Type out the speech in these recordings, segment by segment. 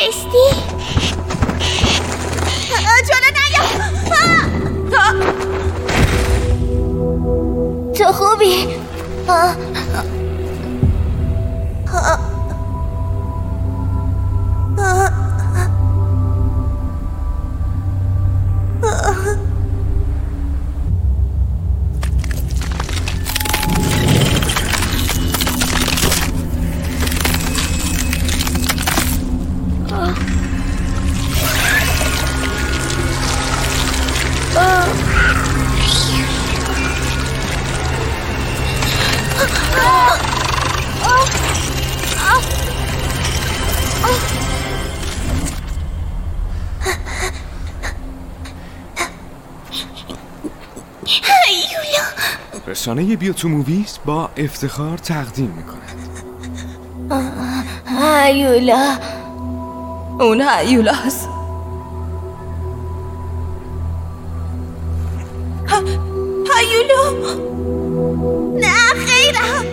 بایستی. جلو نیا. تو خوبی؟ رسانه بیا تو موویز با افتخار تقدیم میکند. هیولا. اون هیولاست. هیولا. نه خیرم.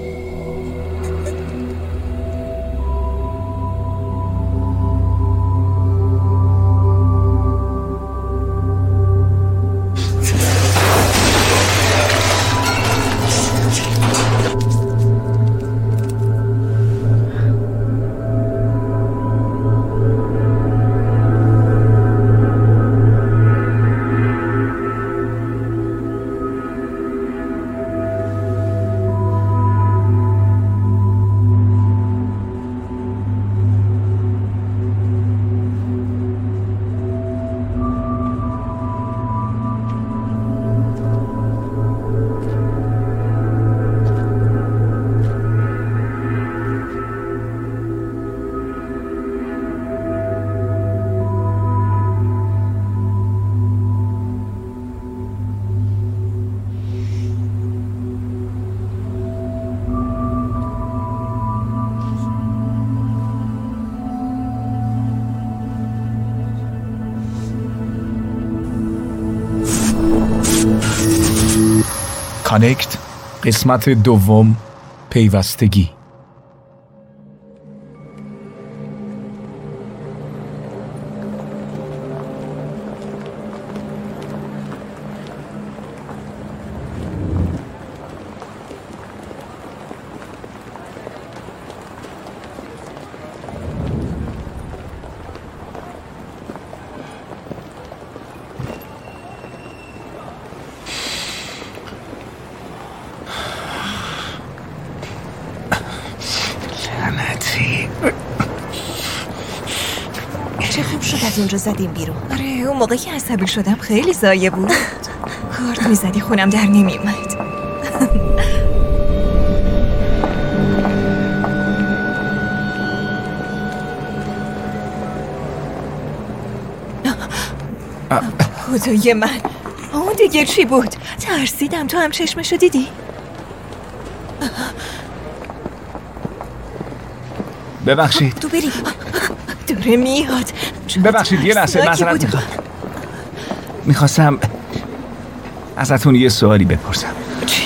کانکت قسمت دوم، پیوستگی. چه خوب شد از اونجا زدیم بیرون. آره اون موقع که عصبی شدم خیلی ضایع بود. کارت میزدی خونم در نمیومد. خدای من، اون دیگه چی بود؟ ترسیدم. تو هم چشمشو دیدی؟ ببخشید. تو بری. داره میاد. ببخشید یه لحظه معذرت میخواستم ازتون یه سوالی بپرسم. چی؟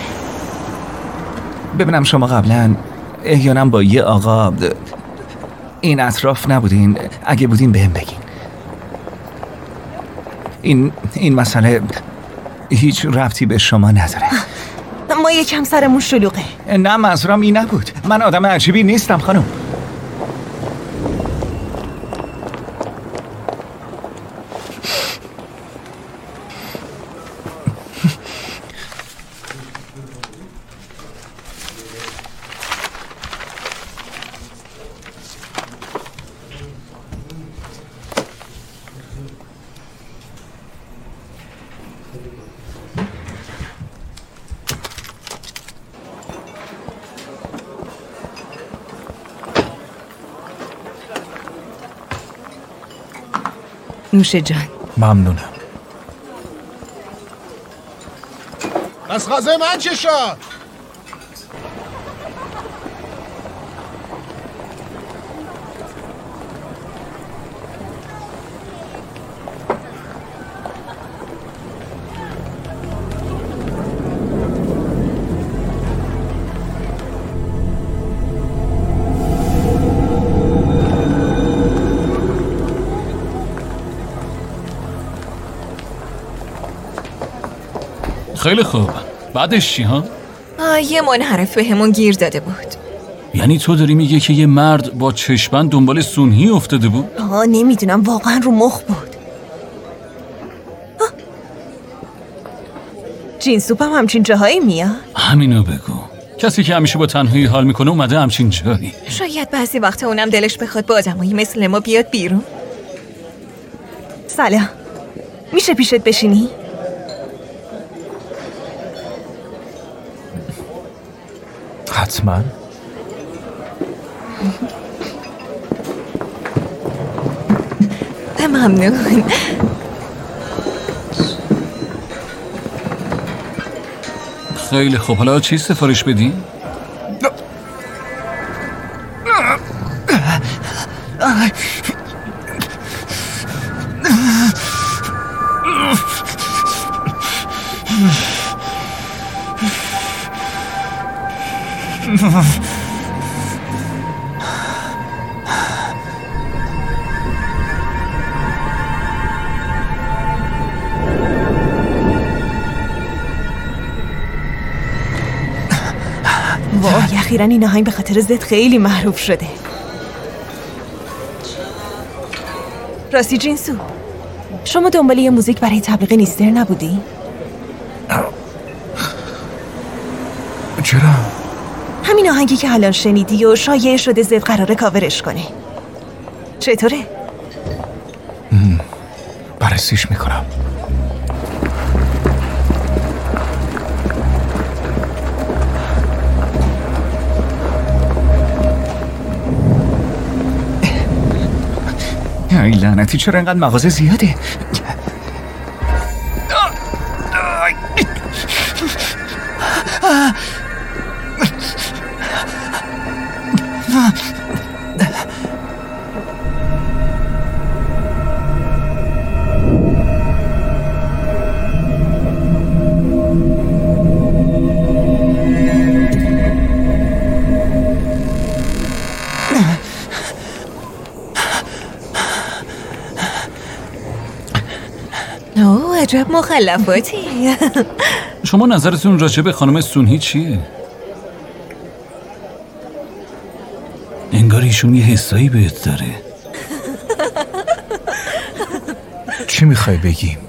ببینم شما قبلا احیانا با یه آقا این اطراف نبودین؟ اگه بودین بهم بگین. این مسئله هیچ ربطی به شما نداره. ما یکم سرمون شلوغه. نه منظورم این نبود. من آدم عجیبی نیستم خانم. نوش جان. ممنونم. از غذای من چه شد؟ خیلی خوب. بعدش چی ها؟ یه منحرف به همون گیر داده بود. یعنی تو داری میگه که یه مرد با چشمند دنبال سونهی افتاده بود؟ نمیدونم، واقعا رو مخ بود. جینسوپ هم همچین جاهایی میاد؟ همینو بگو. کسی که همیشه با تنهایی حال میکنه اومده همچین جایی. شاید بعضی وقتا اونم دلش بخواد با آدمایی مثل ما بیاد بیرون. سلام، میشه پیشت بشینی؟ حتما. ممنون. خیلی خوب. حالا چی سفارش بدی؟ وای، اخیراً این آهنگ به خاطر زد خیلی معروف شده. راستی جینسو، شما دنبال یه موزیک برای تبلیغ نیستر نبودی؟ چرا؟ همین آهنگی که الان شنیدی و شایعه شده زد قراره کاورش کنه. چطوره؟ بررسیش میکنم. ای لعنتی، چرا اینقدر مغازه زیاده؟ عجب مخلفاتی. شما نظرتون راجع به خانم سونهی چیه؟ انگار ایشون یه حسایی بهت داره. چی میخوای بگیم؟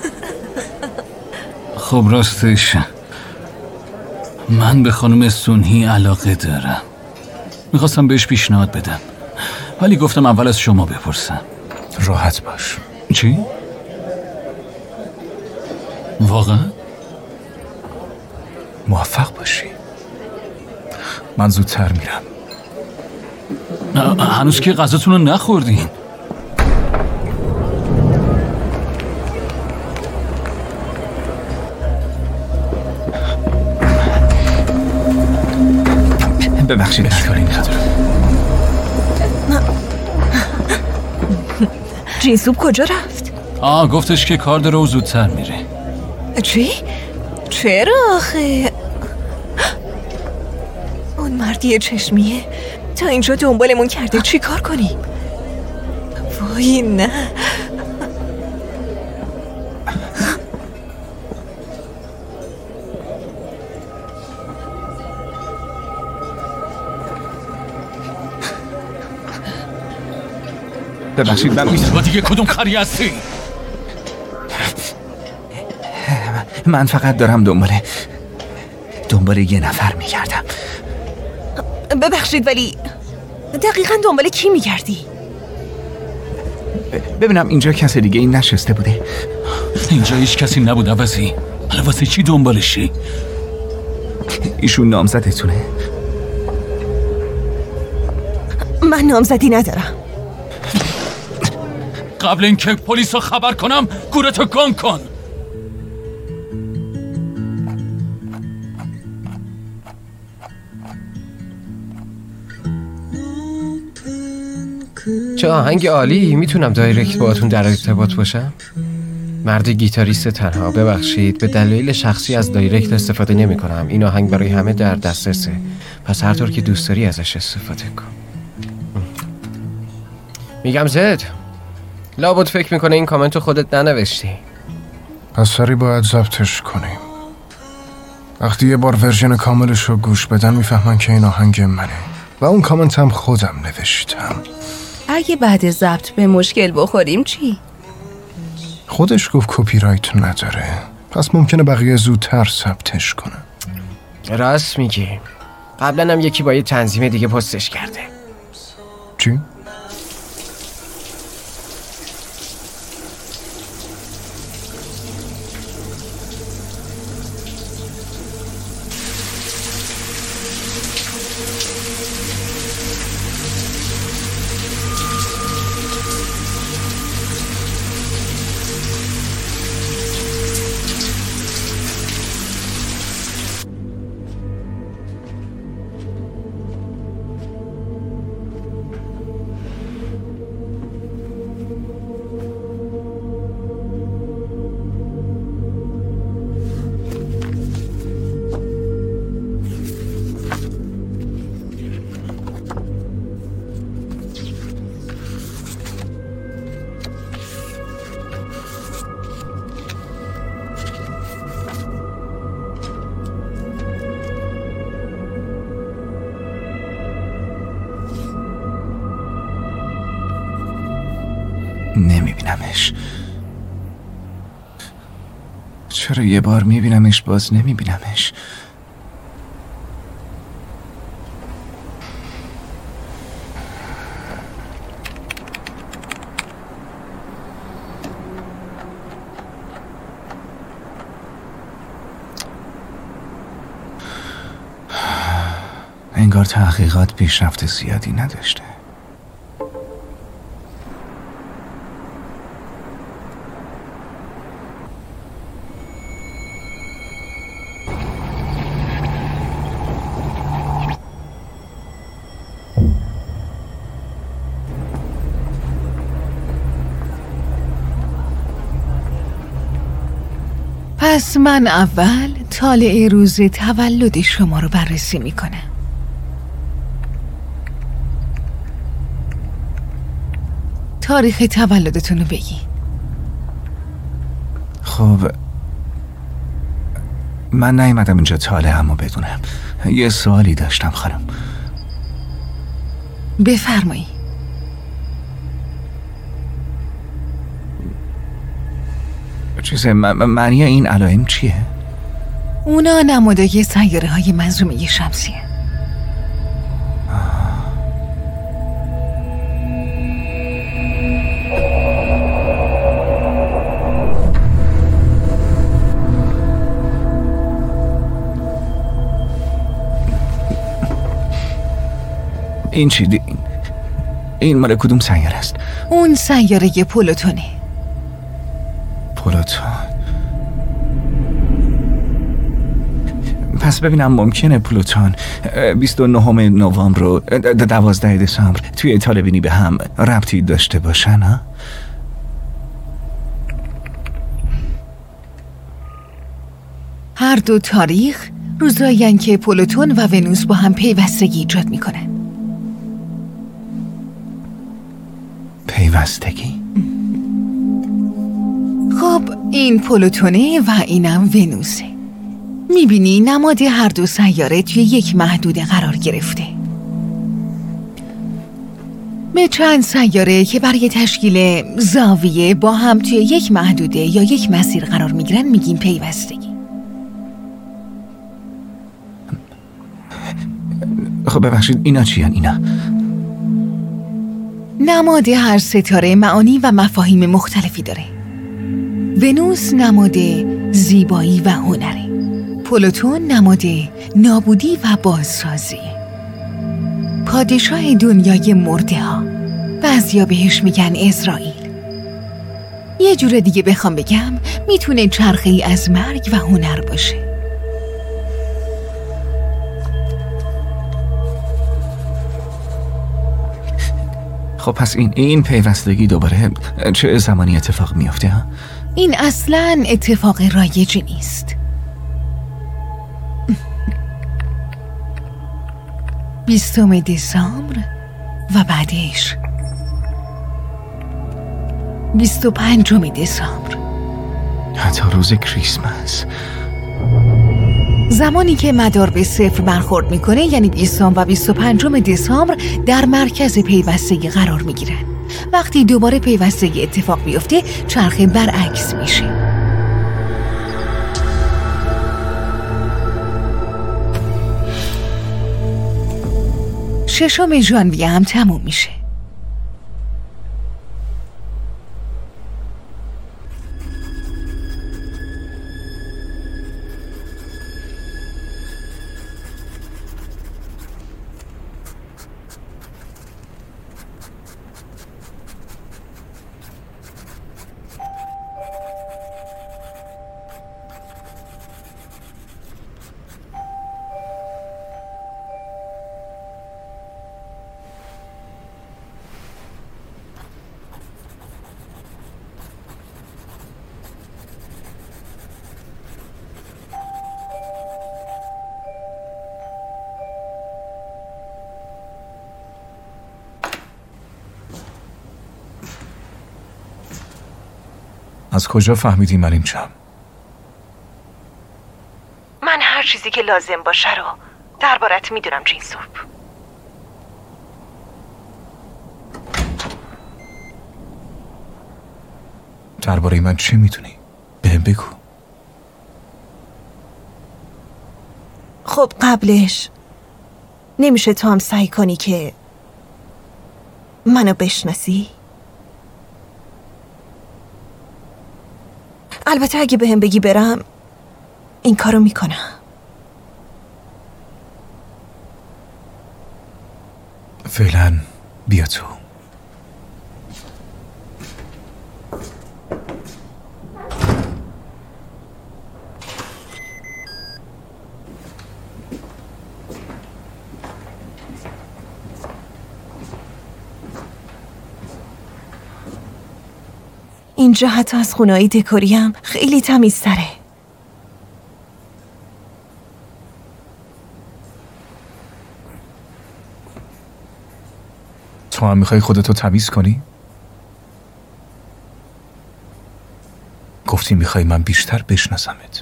خب راستش من به خانم سونهی علاقه دارم. میخواستم بهش پیشنهاد بدم، ولی گفتم اول از شما بپرسم. راحت باش. چی؟ واقعا؟ موفق باشی. من زودتر میرم. هنوز که غذاتون رو نخوردین. ببخشید، اشکالی نداره. جینسوپ کجا رفت؟ گفتش که کار داره و زودتر میره. چی؟ چرا آخه؟ اون مردی چشمیه تا اینجا دنبالمون کرده، چی کار کنیم؟ وای نه. ببخشید، من تو دیگه کدوم خری هستی؟ من فقط دارم دنبال یه نفر میگردم. ببخشید، ولی دقیقاً دنبال کی میگردی؟ ببینم اینجا کسی دیگه این نشسته بوده؟ اینجا هیچ کسی نبود عوضی. حالا واسه چی دنبالشی؟ ایشون نامزدتونه؟ من نامزدی ندارم. قبل اینکه پلیس رو خبر کنم گورتو گم کن. چه آهنگ عالی. میتونم دایرکت باهاتون در ارتباط باشم؟ مرد گیتاریست تنها. ببخشید، به دلایل شخصی از دایرکت استفاده نمی کنم. این آهنگ برای همه در دسترسه، پس هر طور که دوست داری ازش استفاده کن. میگم زد، لابد فکر میکنه این کامنتو خودت ننوشتی. پس سری باید ضبطش کنیم. وقتی یه بار ورژن کاملش رو گوش بدن میفهمن که این آهنگ منه و اون کامنت هم خودم نوشتم. اگه بعد ضبط به مشکل بخوریم چی؟ خودش گفت کپی رایت نداره، پس ممکنه بقیه زودتر ثبتش کنن. راست میگی. قبلا هم یکی با یه تنظیم دیگه پستش کرده. چی؟ نمیبینمش. چرا یه بار میبینمش باز نمیبینمش؟ انگار تحقیقات پیشرفت زیادی نداشته. پس من اول طالع روز تولد شما رو بررسی میکنم. تاریخ تولدتون رو بگی. خب من نیومدم اینجا طالعمو بدونم. یه سوالی داشتم خانم. بفرمایی. معنی این علائم چیه؟ اونا نمادای سیاره های منظومه شمسیه. این چی؟ این مال کدوم سیاره است؟ اون سیاره پلوتونه. پلوتون. پس ببینم ممکنه پلوتون 29 نوامبر و 12 دسامبر توی طالبینی به هم ربطی داشته باشن ها؟ هر دو تاریخ روزایین که پلوتون و ونوس با هم پیوستگی ایجاد میکنن. پیوستگی؟ خب این پلوتونه و اینم ونوسه. میبینی نماد هر دو سیاره توی یک محدوده قرار گرفته. به چند سیاره که برای تشکیل زاویه با هم توی یک محدوده یا یک مسیر قرار میگیرن میگیم پیوستگی. خب ببخشید اینا چی هن اینا؟ نماد هر ستاره معانی و مفاهیم مختلفی داره. ونوس نماد زیبایی و هنره. پلوتون نماد نابودی و بازسازی. پادشاه دنیای مرده ها، بعضیا بهش میگن اسرائیل. یه جور دیگه بخوام بگم میتونه چرخه‌ای از مرگ و هنر باشه. خب پس این پیوستگی دوباره چه زمانی اتفاق میفته ها؟ این اصلاً اتفاق رایجی نیست. 20 دسامبر و بعدش 25 دسامبر. حتی روز کریسمس. زمانی که مدار به 0 برخورد میکنه یعنی 20 و 25 دسامبر در مرکز پیوستگی قرار میگیرن. وقتی دوباره پیوستگی اتفاق بیفته چرخه برعکس میشه. 6 ژانویه هم تموم میشه. از کجا فهمیدی من اینجام؟ من هر چیزی که لازم باشه رو دربارت میدونم جینسوب. درباره من چی میدونی؟ بهم بگو. خب قبلش نمیشه تو هم سعی کنی که منو بشناسی؟ البته اگه بهم بگی برم این کارو میکنم. فعلا بیا تو. اینجا حتی از خونه‌های دکوری هم خیلی تمیزتره. تو هم میخوای خودتو تمیز کنی؟ گفتی میخوای من بیشتر بشناسمت.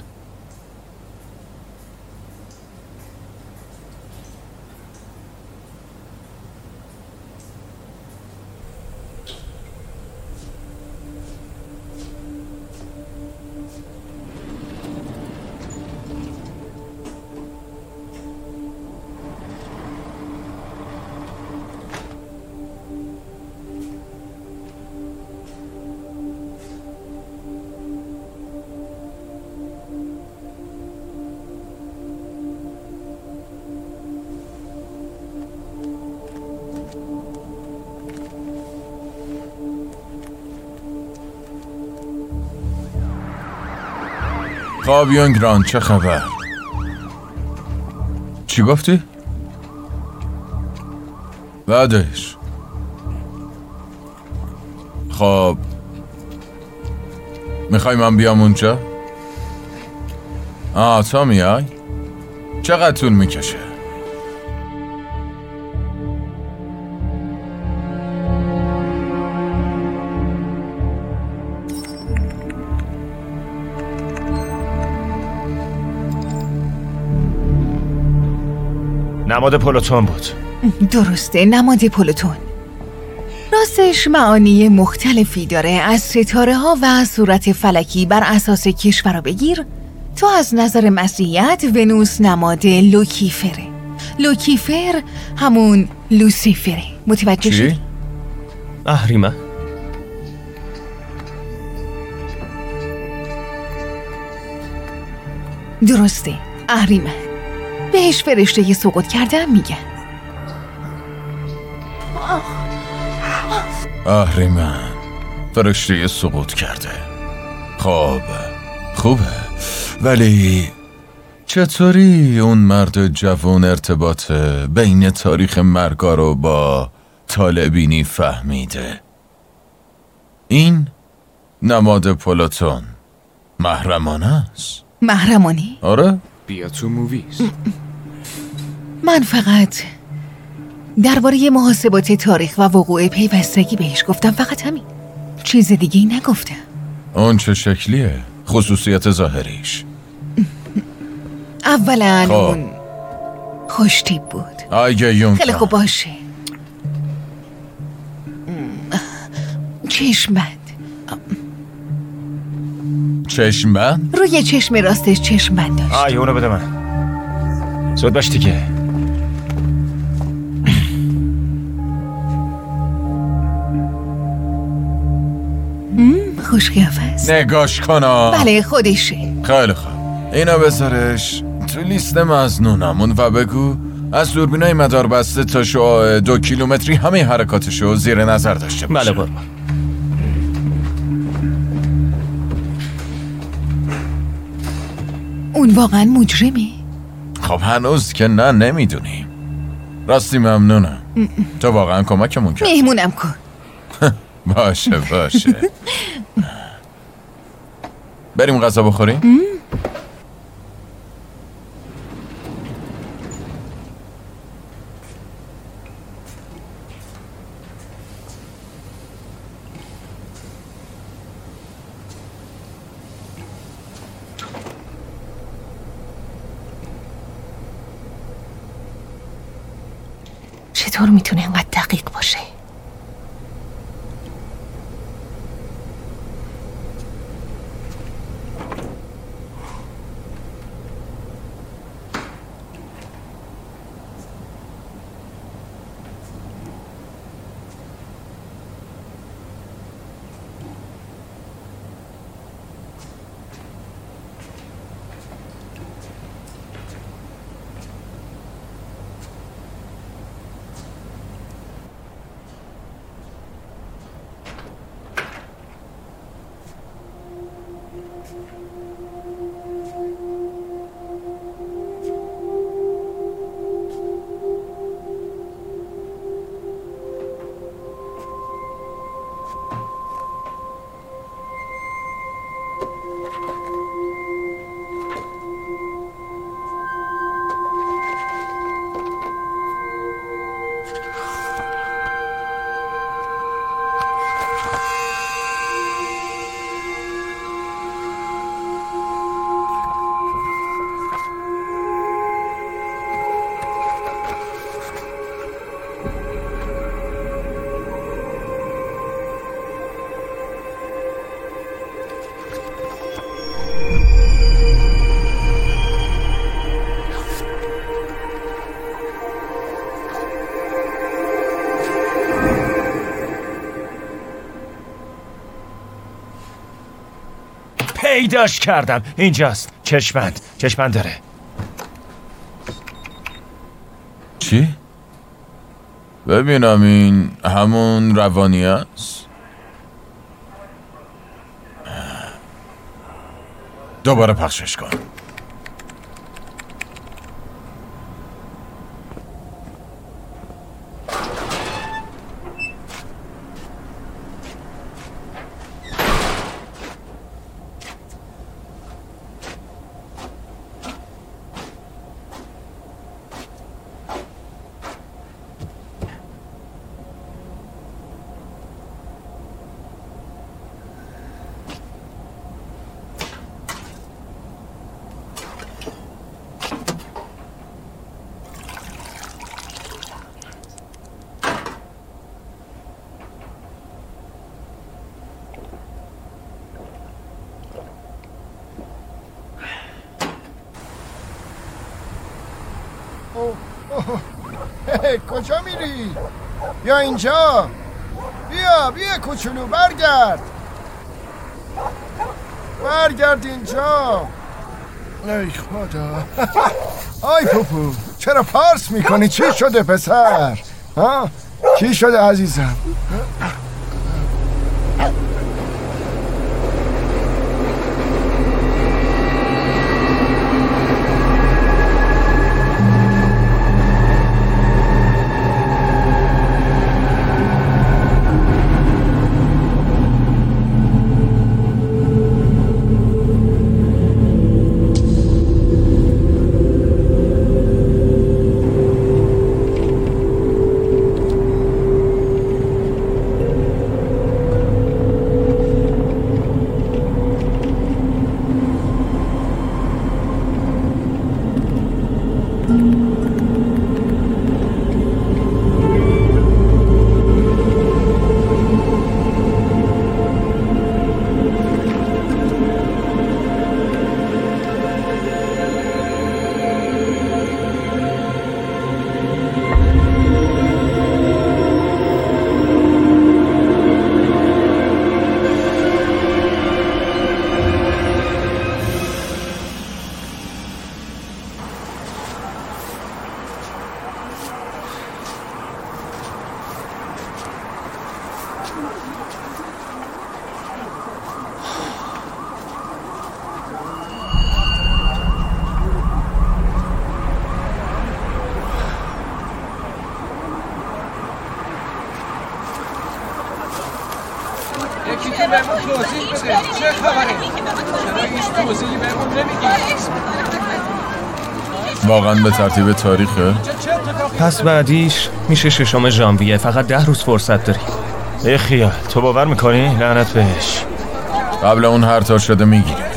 فابیان گراند چه خبر؟ چی گفتی؟ بعدش خب میخوای من بیام اونجا؟ تا میای؟ چقدر طول میکشه؟ نماد پلوتون بود. درسته، نماد پلوتون. راستش معانی مختلفی داره. از ستاره ها و صورت فلکی بر اساس کشور بگیر. تو از نظر مسیحیت ونوس نماد لوکیفره. لوکیفر همون لوسیفره. متوجه شدی؟ اهریمن. درسته، اهریمن. بهش فرشته سقوط کردم میگن. اهریمن فرشته سقوط کرده. خب خوبه، ولی چطوری اون مرد جوان ارتباط بین تاریخ مرگا رو با طالبینی فهمیده؟ این نماد پلوتون محرمانه است. محرمانی؟ آره؟ بیا تو موویز. من فقط درباره محاسبات تاریخ و وقوع پیوستگی بهش گفتم، فقط همین. چیز دیگه ای نگفتم. اون چه شکلیه؟ خصوصیت ظاهریش؟ اولا خب. اون خوشتیب بود. آیه یونگ خیلی خوب باشه. چشمبند چشمبند؟ روی چشم راستش چشمبند داشت. آیه اونو بده من. زود باش دیگه. خوش قیافه است. نگاش کنا. بله خودشه. خیلی خوب، اینا بذارش تو لیست مزنونمون و بگو از دوربینای مدار بسته تا شعاع 2 کیلومتری همه حرکاتشو زیر نظر داشته باشه. بله قربان. اون واقعا مجرمه؟ خب هنوز که نه، نمیدونیم. راستی ممنونم. تو واقعا کمکمون کرد. مهمونم کن. باشه بریم غذا بخوریم؟ چطور میتونه اینقدر دقیق باشه؟ پیداش کردم. اینجاست. چشمند داره. چی؟ ببینم این همون روانی است؟ دوباره پخشش کن. کجا میری؟ یا اینجا. بیا کوچولو، برگرد اینجا. ای خدا. آی پوپو، چرا پارس میکنی؟ چی شده پسر؟ ها؟ چی شده عزیزم؟ واقعا به ترتیب تاریخه؟ پس بعدیش میشه 6 ژانویه. فقط 10 روز فرصت داری. ای خیال، تو باور میکنی؟ لعنت بهش. قبل اون هر طور شده میگیریمش.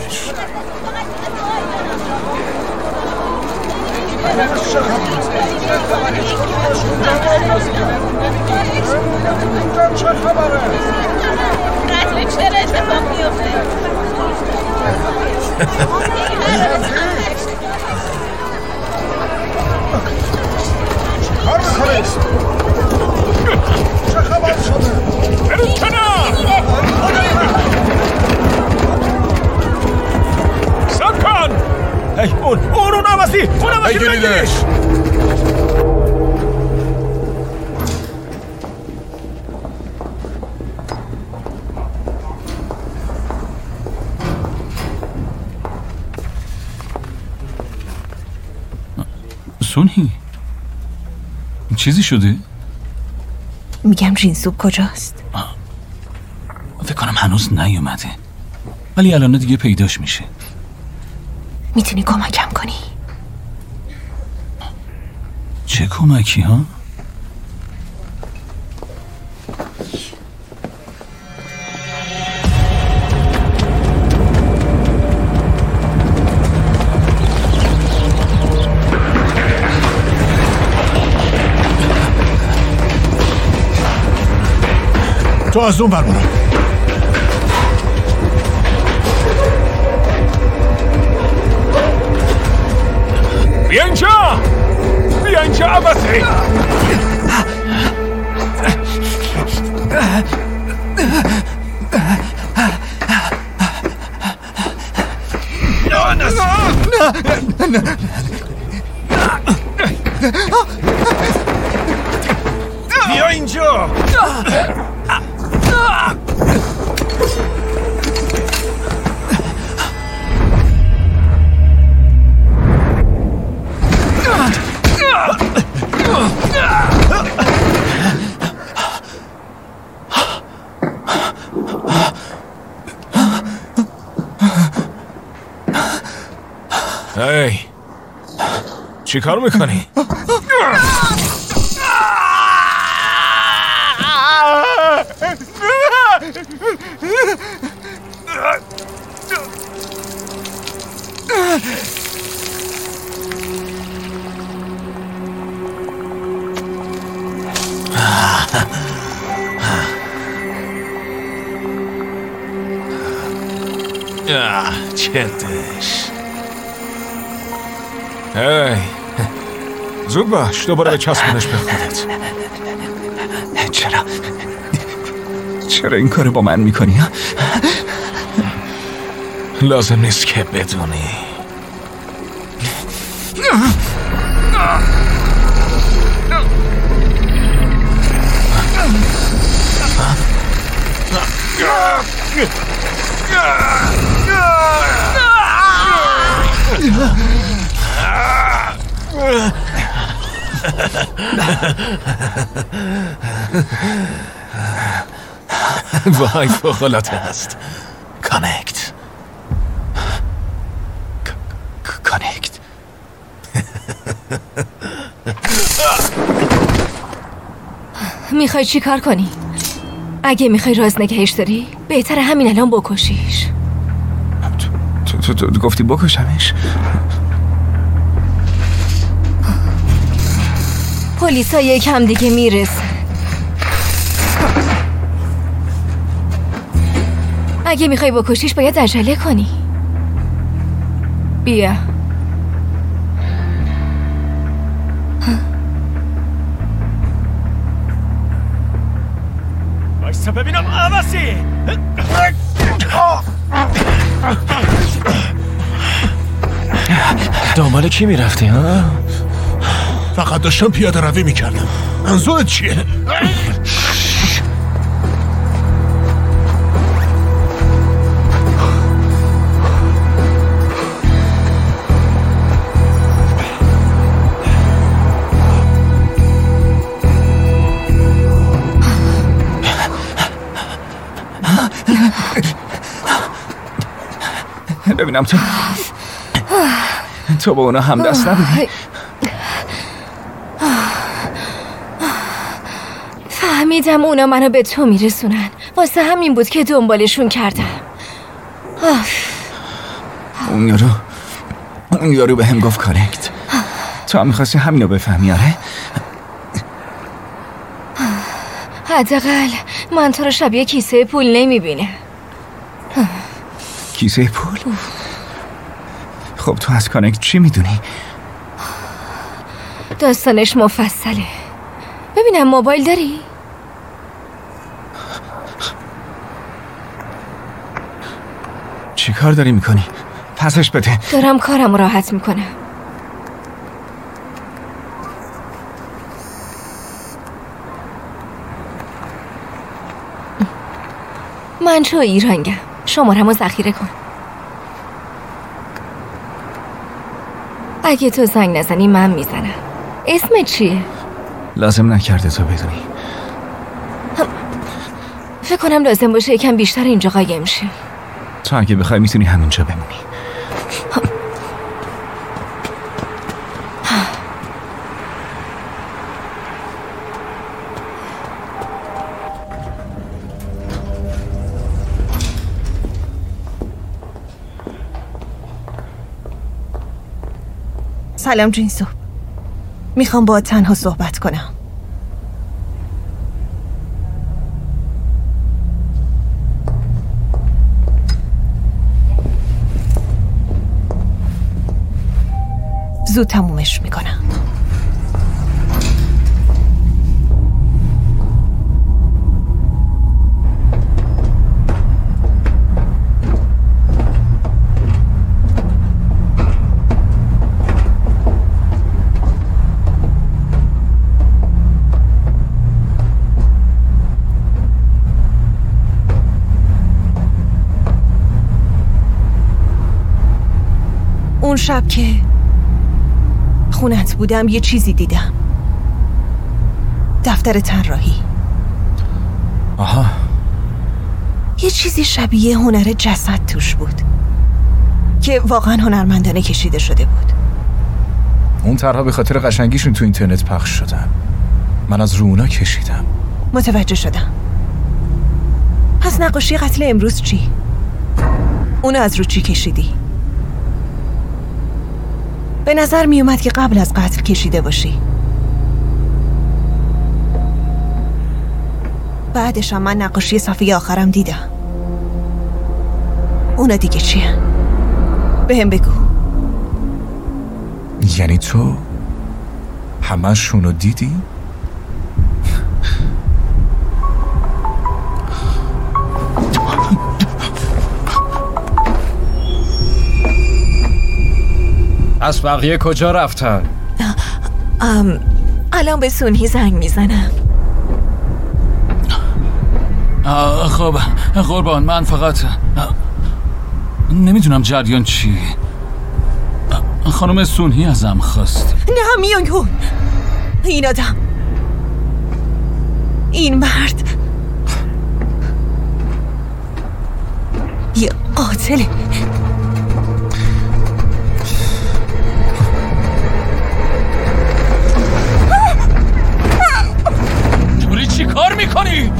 اون عوضی بگیریدش. سونی چیزی شده؟ میگم جینسوب کجاست؟ فکر کنم هنوز نیومده، ولی الان دیگه پیداش میشه. میتونی کمکم کنی؟ چه کمکی ها؟ تو از اون برو. بیا اینجا عباسی. بیا اینجا. هی چی کار میکنی؟ چندش. هی زود باش، دوباره به چسبونش به خودت. چرا این کارو با من میکنی؟ لازم نیست که بدونی. وای فوق‌العاده است. کانکت. میخوای چی کار کنی؟ اگه میخوای راز نگهش داری بهتره همین الان بکشیش. تو گفتی بکشمش؟ پلیسا یکم دیگه میرسه. اگه میخوای بکشیش باید عجله کنی. بیا. بایستا ببینم عوضی. دنبال کی میرفتی ها؟ فقط داشتم پیاده روی میکردم. منظورت چیه؟ ببینم تو با اونا هم دست نبودی؟ فهمیدم اونا منو به تو میرسونن، واسه همین بود که دنبالشون کردم. اون یارو به هم گفت کارکت. تو هم میخواستی همینو بفهمی؟ آره؟ حداقل من تو رو شبیه کیسه پول نمیبینه. کیسه پول؟ خب تو از کانکت چی میدونی؟ داستانش مفصله. ببینم موبایل داری؟ چی کار داری میکنی؟ پسش بده. دارم کارم راحت میکنم. من تو ایرانگم. شماره‌مو ذخیره کن. اگه تو زنگ نزنی من میزنم. اسمت چیه؟ لازم نکرده تو بدونی. فکر کنم لازم باشه یکم بیشتر اینجا قایم شی. تو اگه بخوای میتونی همینجا بمونی. سلام جینسو. میخوام با تنها صحبت کنم. زود تمومش میکنم. اون شب که خونت بودم یه چیزی دیدم. دفتر طراحی. آها. یه چیزی شبیه هنر جسد توش بود که واقعا هنرمندانه کشیده شده بود. اون طرح‌ها به خاطر قشنگیشون تو اینترنت پخش شدن. من از رو اونا کشیدم. متوجه شدم. پس نقاشی قتل امروز چی؟ اونو از رو چی کشیدی؟ به نظر می اومد که قبل از قتل کشیده باشی. بعدش هم من نقاشی صفحه آخرم دیدم. اونا دیگه چیه؟ بهم بگو. یعنی تو همه‌شونو دیدی؟ از بقیه کجا رفتن؟ الان به سونهی زنگ میزنم. خب قربان، من فقط نمیدونم جریان چی. خانم سونهی ازم خواست. نه میونگون، این آدم، این مرد یه قاتله. چی کار میکنی؟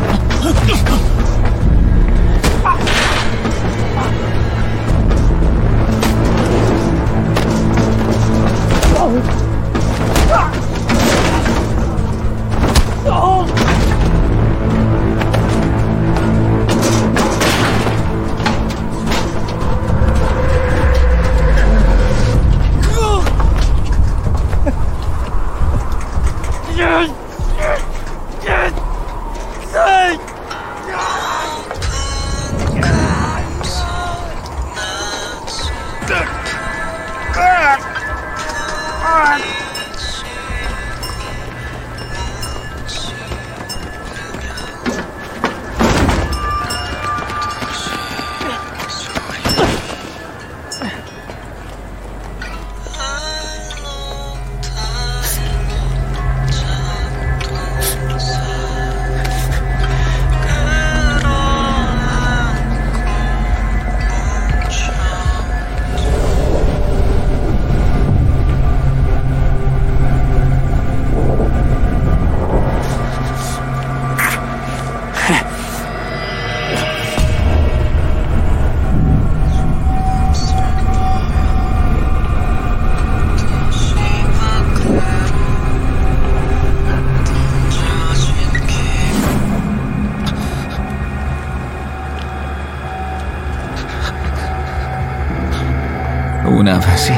اون عوضی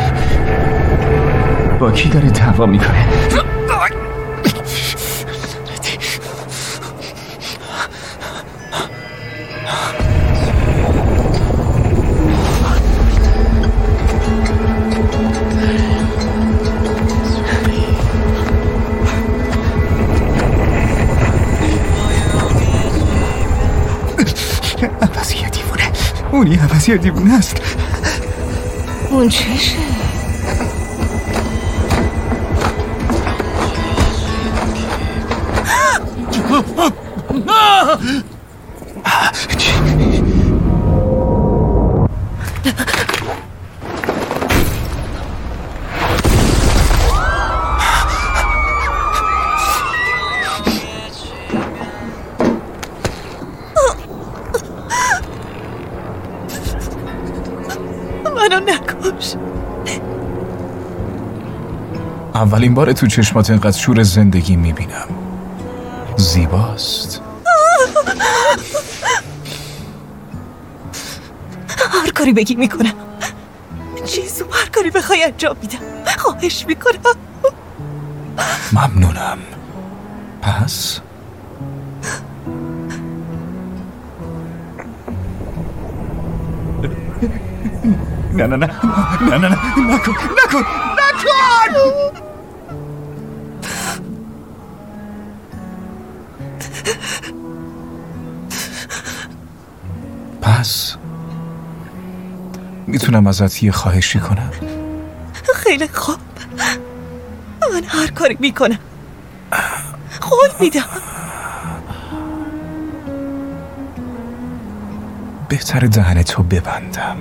با کی داره دعوا میکنه؟ عوضی دیوونه، اونی عوضی دیوونه است. اون چشه؟ منو نکش. اولین بار تو چشمات اینقدر شور زندگی میبینم. زیباست. هر کاری بگی میکنم. چیزو هر کاری بخوای انجام میدم. خواهش میکنم. ممنونم. پس نه نه نه نه نه نه نکن نکن نکن. پس میتونم ازت یه خواهشی کنم؟ خیلی خوب. من هر کاری میکنم. قول میدم. بهتر دهنتو ببندم.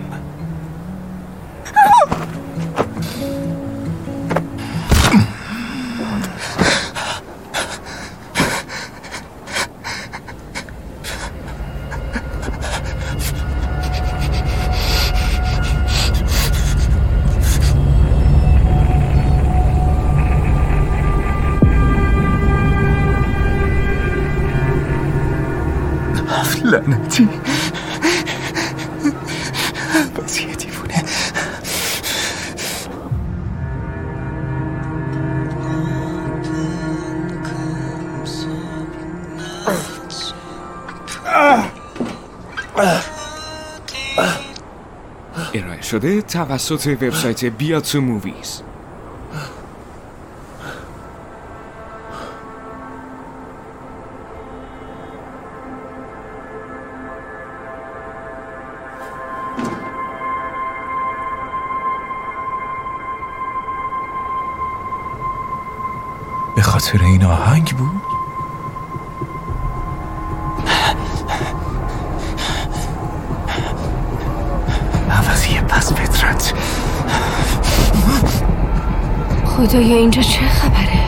لعنتی عوضی دیوونه. ارائه شده توسط وبسایت بیاتسو موویز. به خاطر این آهنگ بود؟ عوضی پس فطرت. خدایا اینجا چه خبره؟